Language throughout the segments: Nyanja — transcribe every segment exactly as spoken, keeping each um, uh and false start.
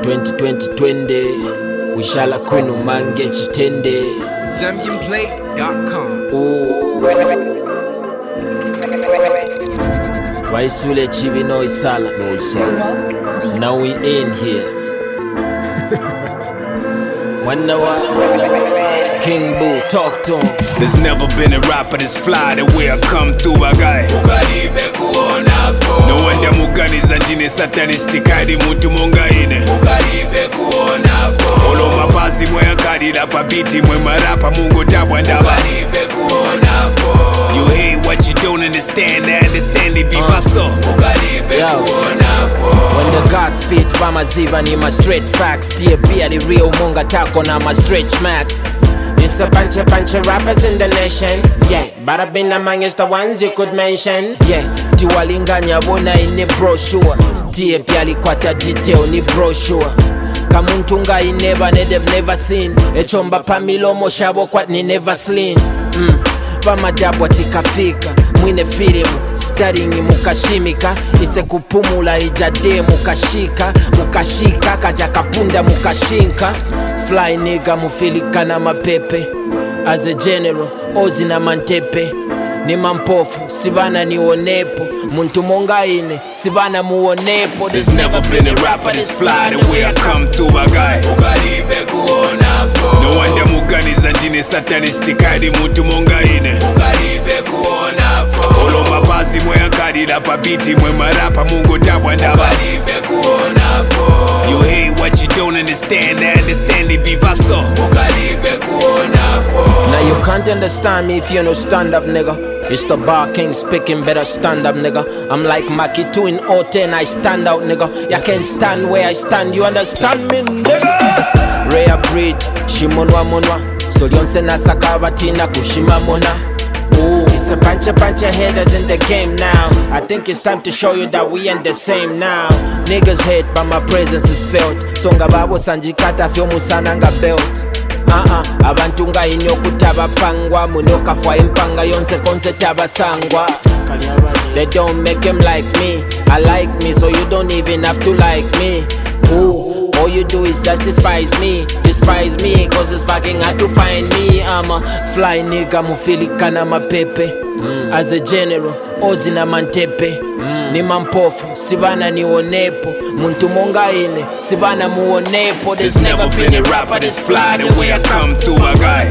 twenty twenty twende wishala kuno mange chitende Zambian Play dot com. Waisule chibi no isala. No isala. Now we in here. Wonder why King Boo, talk to him. There's never been a rapper this fly the way I come through a guy. No wonder mugani zanjine satanistic hadi mutu monga ine. Olo mapazi mwe akadi la pabiti mwe marapa mungo tabwa ndaba. You hate what you don't understand, I understand it viva so. When the God spit Bamaziba ni my straight facts. T A P are the real monga taco na my stretch max. It's a bunch of bunch of rappers in the nation. Yeah, but I've been amongst the ones you could mention. Yeah, tiwalinganya bona in the brochure. T A P alikwata detail ni brochure. Kamuntunga I never ne they've never seen. Echomba pamilomo shabo kwat ni never seen. Mm. Bamadabwa tikafika mwine filimu staringi mukashimika ise kupumula ijade mukashika mukashika kaja kapunda mukashinka fly nigga mufilika na mapepe as a general ozi na mantepe ni mampofu sibana niwonepo muntu monga ine sibana muwonepo. There's never been a rapper this fly the way I come through a guy. No wonder mugani zanjine satanistic hadi mutu monga ine. Olo mapazi mwe akadi la pabiti mwe marapa mungo tabwa ndaba. You hate what you don't understand, I understand it viva so. Now you can't understand me if you no stand up nigga. It's the bar king speaking, better stand up nigga. I'm like Maki two in oh ten, I stand out nigga. Ya can't stand where I stand, you understand me nigga. Rare breed, shimonwa monwa. Solyonse na sakabatina kushima mona. Ooh, it's a bunch of bunch of headers in the game now. I think it's time to show you that we ain't the same now. Niggas hate but my presence is felt. Songa babo sanjikata fyo musananga belt. Uh-uh, abantu nga inyo kutaba pangwa munoka fwa impanga yonse konse taba sangwa. They don't make him like me, I like me so you don't even have to like me. Ooh, all you do is just despise me, despise me cause it's fucking hard to find me. I'm a fly nigga mufilika na mapepe mm. As a general, ozi na mantepe mm. Ni mampofu, sibana niwonepo muntu monga ine, sibana muwonepo. There's never been a rapper this fly the way I come through a guy.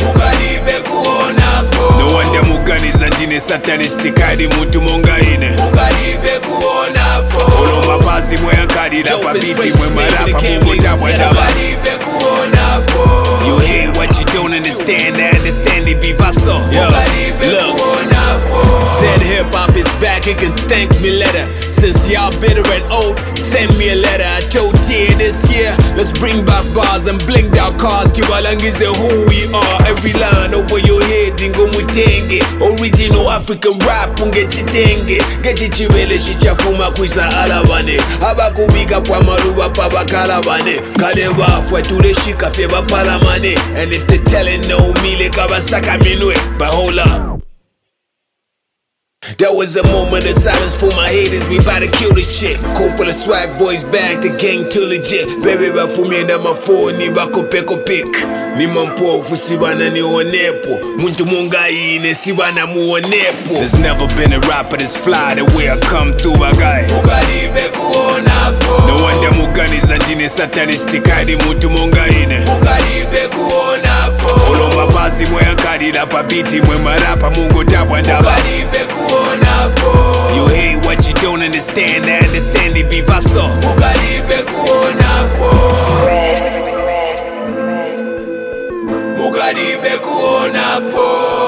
No wonder mugani zanjine satanistic hadi mutu monga ine. Olo mapazi mwe akadi la pabiti mwe marapa mungo tabwa ndaba. You hate what you don't understand, I understand it viva so. Yo, look, said hip hop is back, it can thank me later. Since y'all bitter and old, send me a letter. I told T this year, let's bring back bars and blink down cars. Tiwalangize who we are, every line over your head dingo mutenge. Original African rap unge chitenge. Gechi chibele shichafuma kwisa alabane. Abakubika kwa maruba pabakalabane. Kaleba fwe tule shika feba palamane. And if they telling no me le kabasaka minwe. But hold up, there was a moment of silence for my haters, we bout to kill this shit. Couple of swag boys back, the gang too legit. Baby ba fumi na mafo ni bako peko pick. Ni mampofu sibana ni onepo. Muntu monga ine sibana mu onepo. There's never been a rapper this fly the way I come through a guy. No wonder mugani zanjine satanistic hadi mutu monga ine. Olo mapazi mwe akadi la pabiti mwe marapa mungo tabwa ndaba. You hate what you don't understand, I understand it viva so. Mugaribe kuonapo, Mugaribe kuonapo,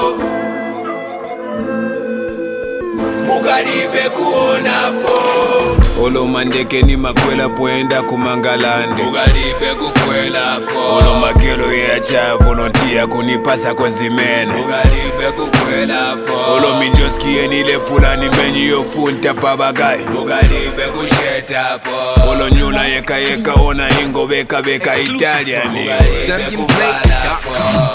Mugaribe kuonapo. Olo mandeke ni makwela poenda kumangalande. Mugaribe kukwela po. Olo magelo ya cha volunteer kunipasa kwa zimene. Mugaribe kukwela po. Olo minjoski enile pula ni menyu yofunta pabagai. Mugaribe kusheta po. Olo nyula yeka yeka ona ingo beka beka Italian. Zambian Play dot com.